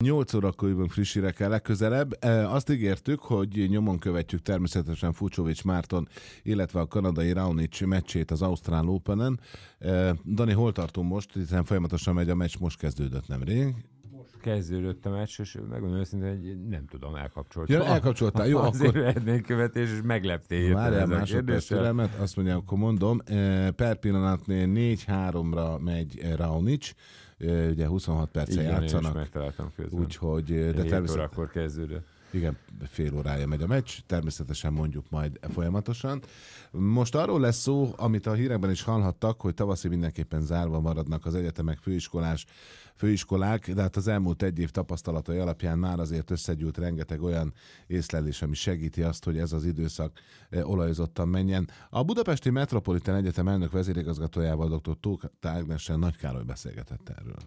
8 órakor jövünk friss hírekkel legközelebb. Azt ígértük, hogy nyomon követjük természetesen Fucsovics Márton, illetve a kanadai Raonic meccsét az Ausztrál Openen. Dani, hol tartunk most? Hiszen folyamatosan megy a meccs, most kezdődött nemrég. Kezdődött a meccs, és megmondom őszintén, hogy nem tudom, elkapcsoltam. Ja, elkapcsoltál, jó, azért akkor... Azért követés, és megleptél. Várjál másodperc türelmet, azt mondja, akkor mondom. Per pillanat 4-3-ra megy Raonic, ugye 26 perccel játszanak. Igen, megtaláltam közben. Úgyhogy, de 7 természetesen... órakor kezdődött. Igen, fél órája megy a meccs, természetesen mondjuk majd folyamatosan. Most arról lesz szó, amit a hírekben is hallhattak, hogy tavaszi mindenképpen zárva maradnak az egyetemek, főiskolák, de hát az elmúlt egy év tapasztalatai alapján már azért összegyűlt rengeteg olyan észlelés, ami segíti azt, hogy ez az időszak olajozottan menjen. A Budapesti Metropolitán Egyetem elnök vezérigazgatójával, dr. Tóth Ágnessel Nagy Károly beszélgetett erről.